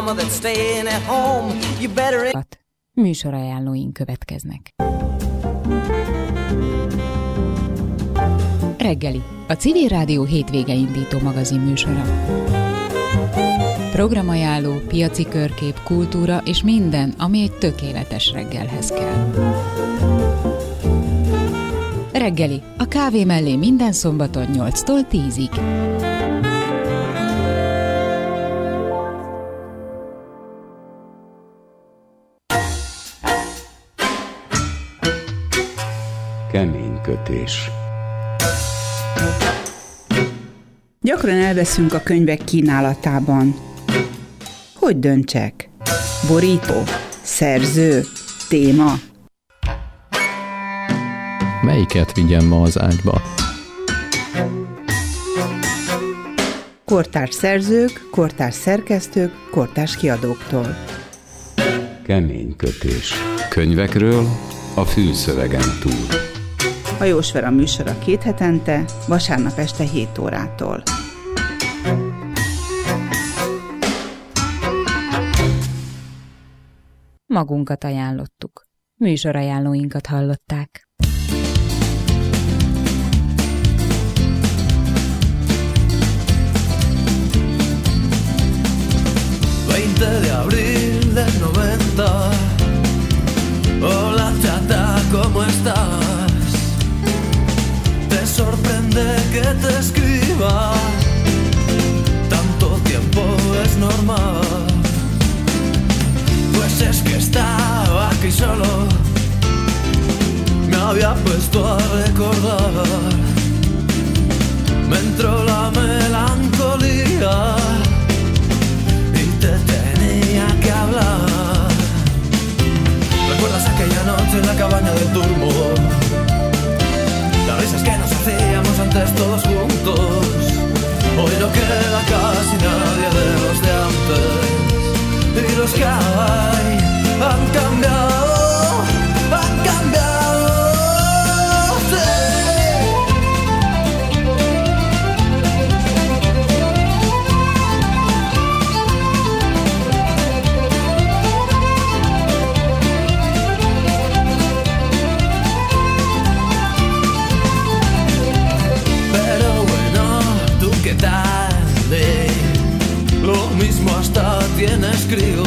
mama that's staying at home. You better... Műsorajánlóink következnek. Reggeli, a Civil Rádió hétvége indító magazin műsora. Programajánló, piaci körkép, kultúra és minden, ami egy tökéletes reggelhez kell. Reggeli, a kávé mellé minden szombaton 8-tól 10-ig. Keménykötés. Gyakran elveszünk a könyvek kínálatában. Hogy döntsek? Borító? Szerző? Téma? Melyiket vigyem ma az ágyba? Kortárs szerzők, kortárs szerkesztők, kortárs kiadóktól. Keménykötés. Könyvekről a fülszövegen túl. Hajós Vera műsora 2 hetente, vasárnap este 7 órától. Magunkat ajánlottuk. Műsorajánlóinkat hallották. 20 de abril del 90. Hola chata, ¿cómo estás? Te sorprende que te escriba. Tanto tiempo es normal. Pues es que estaba aquí solo. Me había puesto a recordar. Me entró la melancolía. Te tenía que hablar. ¿Recuerdas aquella noche en la cabaña del Turbo? Las risas que nos hacíamos antes todos juntos. Hoy no queda casi nadie de los de antes. Y los que hay han cambiado, han cambiado. ¿Qué tal? Lo mismo hasta tienes crío.